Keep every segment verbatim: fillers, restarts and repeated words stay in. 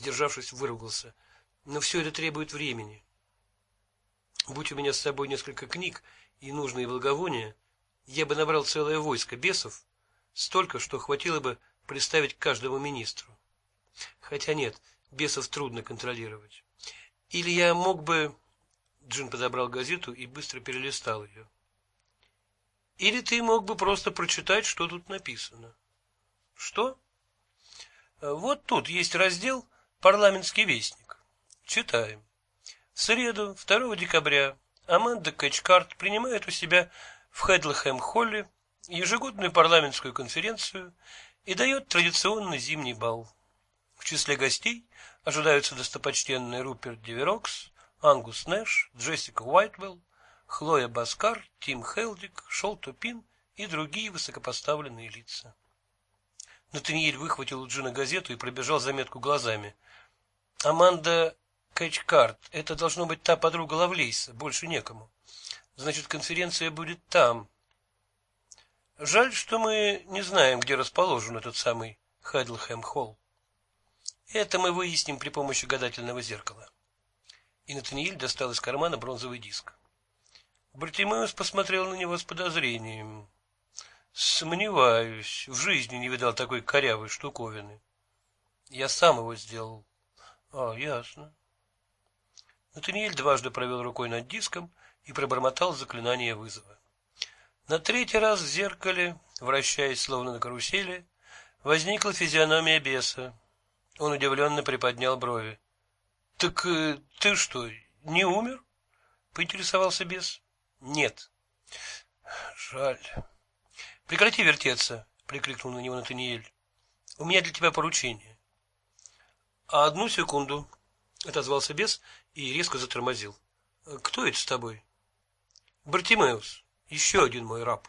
сдержавшись, выругался. Но все это требует времени. Будь у меня с собой несколько книг и нужные благовония, я бы набрал целое войско бесов, столько, что хватило бы представить каждому министру. Хотя нет, бесов трудно контролировать. Или я мог бы... Джин подобрал газету и быстро перелистал ее. Или ты мог бы просто прочитать, что тут написано. Что? Вот тут есть раздел «Парламентский вестник». Читаем. В среду, второго декабря, Аманда Кэтчкарт принимает у себя в Хедлхэм-холле ежегодную парламентскую конференцию и дает традиционный зимний бал. В числе гостей ожидаются достопочтенный Руперт Деверокс, Ангус Нэш, Джессика Уайтвелл, Хлоя Баскар, Тим Хелдик, Шол Тупин и другие высокопоставленные лица. Натаниэль выхватил у Джина газету и пробежал заметку глазами. Аманда Кэтчкарт, это должно быть та подруга Лавлейса, больше некому. Значит, конференция будет там. Жаль, что мы не знаем, где расположен этот самый Хедлхэм-холл. Это мы выясним при помощи гадательного зеркала. И Натаниэль достал из кармана бронзовый диск. Бартимеус посмотрел на него с подозрением. Сомневаюсь, в жизни не видал такой корявой штуковины. Я сам его сделал. А, ясно. Натаниэль дважды провел рукой над диском и пробормотал заклинание вызова. На третий раз в зеркале, вращаясь словно на карусели, возникла физиономия беса. Он удивленно приподнял брови. — Так э, ты что, не умер? — поинтересовался бес. — Нет. — Жаль. — Прекрати вертеться, — прикрикнул на него Натаниэль. — У меня для тебя поручение. — А одну секунду, — отозвался бес и резко затормозил. — Кто это с тобой? — Бартимеус, еще один мой раб.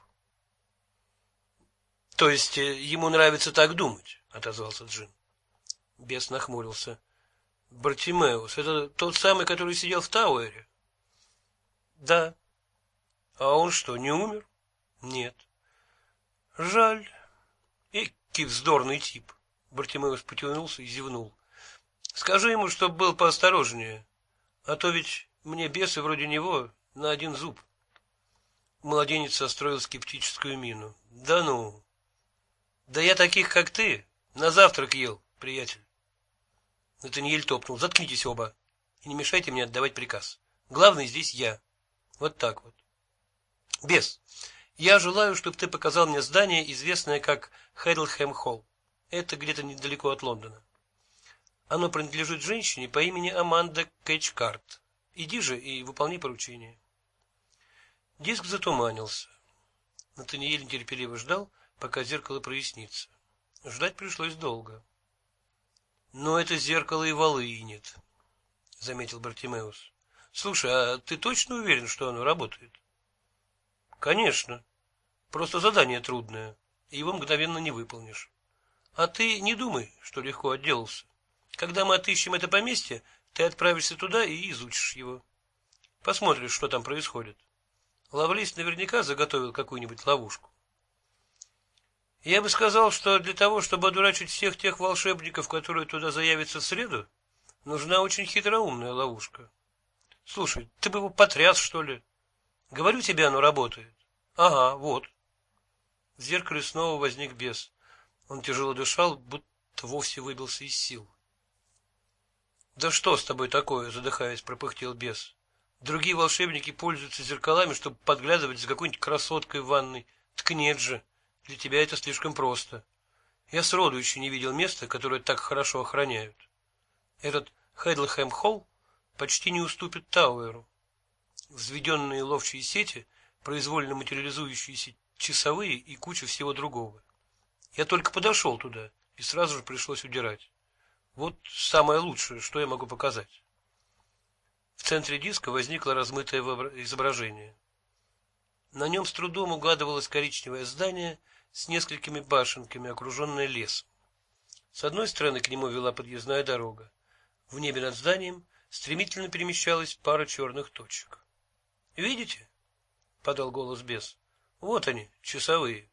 — То есть ему нравится так думать, — отозвался Джин. Бес нахмурился. — Бартимеус, это тот самый, который сидел в Тауэре? — Да. — А он что, не умер? — Нет. — Жаль. Экий вздорный тип. Бартимеус потянулся и зевнул. — Скажи ему, чтоб был поосторожнее, а то ведь мне бесы вроде него на один зуб. Младенец состроил скептическую мину. — Да ну! — Да я таких, как ты, на завтрак ел, приятель. Натаниэль топнул. — Заткнитесь оба и не мешайте мне отдавать приказ. Главный здесь я. Вот так вот. — Бес, я желаю, чтобы ты показал мне здание, известное как Хедлхэм-холл. Это где-то недалеко от Лондона. Оно принадлежит женщине по имени Аманда Кэтчкарт. Иди же и выполни поручение. Диск затуманился. Натаниэль нетерпеливо ждал, пока зеркало прояснится. Ждать пришлось долго. — Но это зеркало и волынет, — заметил Бартимеус. — Слушай, а ты точно уверен, что оно работает? — Конечно. Просто задание трудное, и его мгновенно не выполнишь. А ты не думай, что легко отделался. Когда мы отыщем это поместье, ты отправишься туда и изучишь его. Посмотришь, что там происходит. Лавлейс наверняка заготовил какую-нибудь ловушку. Я бы сказал, что для того, чтобы одурачить всех тех волшебников, которые туда заявятся в среду, нужна очень хитроумная ловушка. Слушай, ты бы его потряс, что ли? Говорю тебе, оно работает. Ага, вот. В зеркале снова возник бес. Он тяжело дышал, будто вовсе выбился из сил. — Да что с тобой такое? — задыхаясь, пропыхтел бес. — Другие волшебники пользуются зеркалами, чтобы подглядывать за какой-нибудь красоткой в ванной. Так нет же. Для тебя это слишком просто. Я сроду еще не видел места, которое так хорошо охраняют. Этот Хедлхэм-холл почти не уступит Тауэру. Взведенные ловчие сети, произвольно материализующиеся часовые и куча всего другого. Я только подошел туда, и сразу же пришлось удирать. Вот самое лучшее, что я могу показать. В центре диска возникло размытое изображение. На нем с трудом угадывалось коричневое здание с несколькими башенками, окруженное лесом. С одной стороны к нему вела подъездная дорога. В небе над зданием стремительно перемещалась пара черных точек. — Видите? — подал голос бес. — Вот они, часовые.